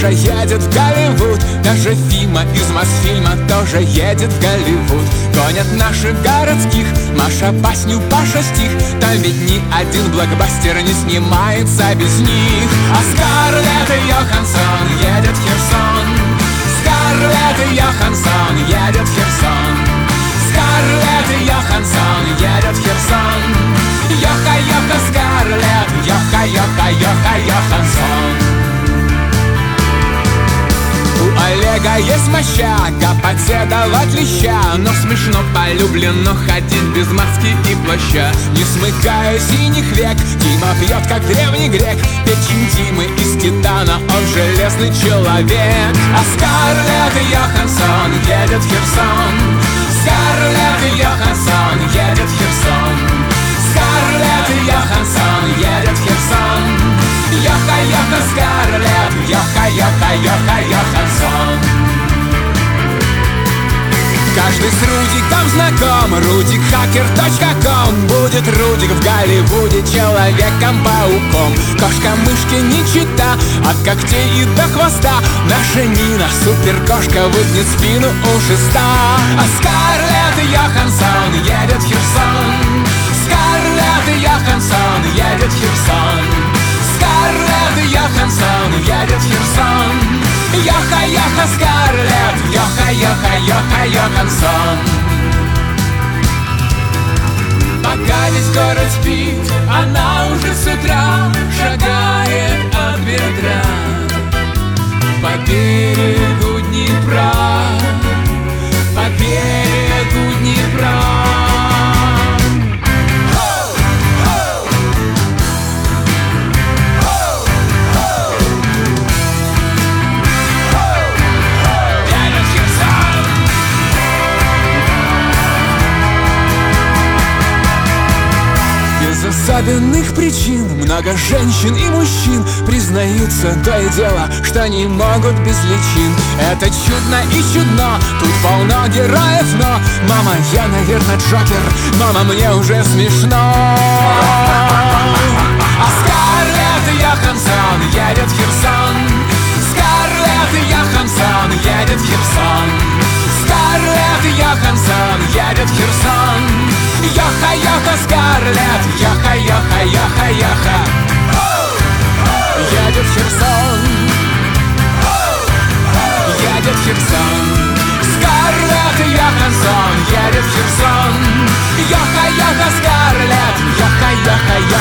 едет в Голливуд. Даже Фима из Мосфильма тоже едет в Голливуд. Гонят наших городских, Маша басню, Паша стих. Там ведь ни один блокбастер не снимается без них. А Скарлетт Йоханссон едет в Херсон. Скарлетт Йоханссон едет в Херсон. Скарлетт Йоханссон едет в Херсон. Йоха-йоха Скарлетт, йоха-йоха-йоха Йоханссон. У Олега есть мощага подседовать леща, но смешно полюблено ходить без маски и плаща. Не смыкая синих век, Дима пьет, как древний грек. Печень Димы из титана, он железный человек. А Скарлетт Йоханссон едет в Херсон. Скарлетт Йоханссон едет в Херсон. Скарлетт Йоханссон едет в Херсон. Йоха-йоха Скарлетт, йоха-йоха-йоха Йоханссон. Каждый с Рудиком знаком, rudikhacker.com. Будет Рудик в Голливуде Человеком-пауком. Кошка-мышки не чита, от когтей и до хвоста. Наша Нина, суперкошка, выгнет спину у шеста. А Скарлетт Йоханссон едет в Херсон. Скарлетт Йоханссон едет в Херсон. Скарлетт Йоханссон едет в Херсон. Йоха-йоха Скарлетт, йоха-йоха-йоха Йоханссон. Пока весь город спит, она уже с утра шагает от ведра по берегу Днепра, по берегу Днепра. Особенных причин много женщин и мужчин признаются то и дело, что не могут без личин. Это чудно и чудно, тут полно героев, но мама, я, наверное, Джокер, мама, мне уже смешно. А Скарлетт Йоханссон едет в Херсон. Скарлетт Йоханссон едет в Херсон. Скарлетт Йоханссон едет в Херсон. Йоха-йоха Скарлетт, йоха-йоха-йоха-йоха едет в Херсон. Едет в Херсон. Скарлетт Йоханссон едет в Херсон. Йоха-йоха Скарлетт, йоха-йоха-йоха